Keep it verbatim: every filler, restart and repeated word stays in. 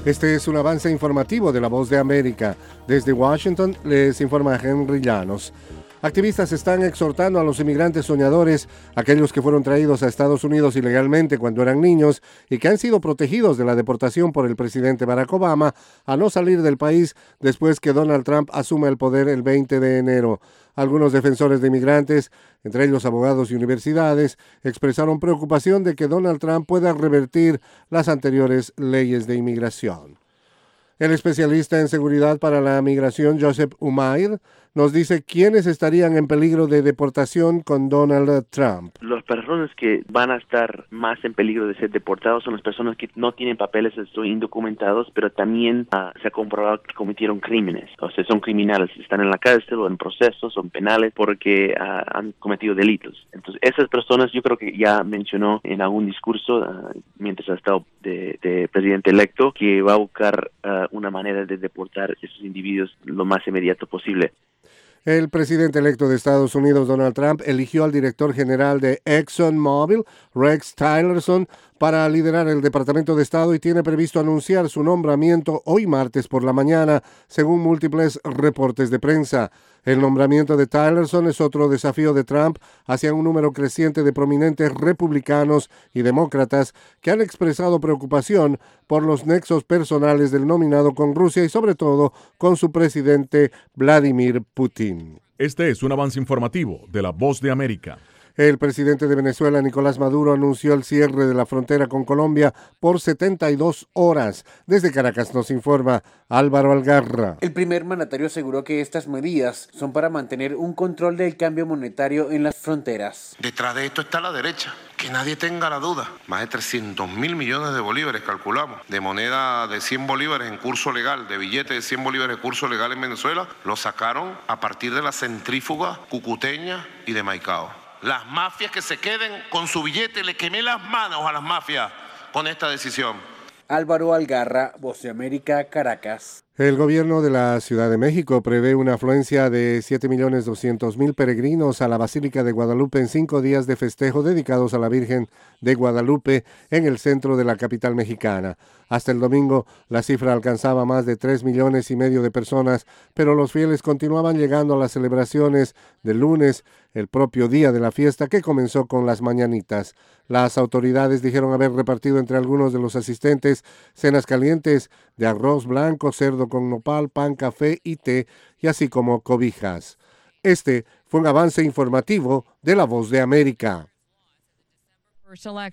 Este es un avance informativo de La Voz de América. Desde Washington les informa Henry Llanos. Activistas están exhortando a los inmigrantes soñadores, aquellos que fueron traídos a Estados Unidos ilegalmente cuando eran niños y que han sido protegidos de la deportación por el presidente Barack Obama, a no salir del país después que Donald Trump asuma el poder el veinte de enero. Algunos defensores de inmigrantes, entre ellos abogados y universidades, expresaron preocupación de que Donald Trump pueda revertir las anteriores leyes de inmigración. El especialista en seguridad para la migración, Joseph Umair, nos dice quiénes estarían en peligro de deportación con Donald Trump. Las personas que van a estar más en peligro de ser deportados son las personas que no tienen papeles, son indocumentados, pero también uh, se ha comprobado que cometieron crímenes. O sea, son criminales, están en la cárcel o en procesos, son penales porque uh, han cometido delitos. Entonces, esas personas yo creo que ya mencionó en algún discurso, uh, mientras ha estado de, de presidente electo, que va a buscar uh, una manera de deportar a esos individuos lo más inmediato posible. El presidente electo de Estados Unidos, Donald Trump, eligió al director general de ExxonMobil, Rex Tillerson, para liderar el Departamento de Estado y tiene previsto anunciar su nombramiento hoy martes por la mañana, según múltiples reportes de prensa. El nombramiento de Tillerson es otro desafío de Trump hacia un número creciente de prominentes republicanos y demócratas que han expresado preocupación por los nexos personales del nominado con Rusia y sobre todo con su presidente Vladimir Putin. Este es un avance informativo de La Voz de América. El presidente de Venezuela, Nicolás Maduro, anunció el cierre de la frontera con Colombia por setenta y dos horas. Desde Caracas nos informa Álvaro Algarra. El primer mandatario aseguró que estas medidas son para mantener un control del cambio monetario en las fronteras. Detrás de esto está la derecha. Que nadie tenga la duda. Más de trescientos mil millones de bolívares, calculamos, de moneda de cien bolívares en curso legal, de billete de cien bolívares en curso legal en Venezuela, lo sacaron a partir de la centrífuga cucuteña y de Maicao. Las mafias que se queden con su billete, le quemé las manos a las mafias con esta decisión. Álvaro Algarra, Voz de América, Caracas. El gobierno de la Ciudad de México prevé una afluencia de siete millones doscientos mil peregrinos a la Basílica de Guadalupe en cinco días de festejo dedicados a la Virgen de Guadalupe en el centro de la capital mexicana. Hasta el domingo, la cifra alcanzaba más de tres millones y medio de personas, pero los fieles continuaban llegando a las celebraciones del lunes, el propio día de la fiesta que comenzó con las mañanitas. Las autoridades dijeron haber repartido entre algunos de los asistentes cenas calientes de arroz blanco, cerdo con nopal, pan, café y té, y así como cobijas. Este fue un avance informativo de La Voz de América.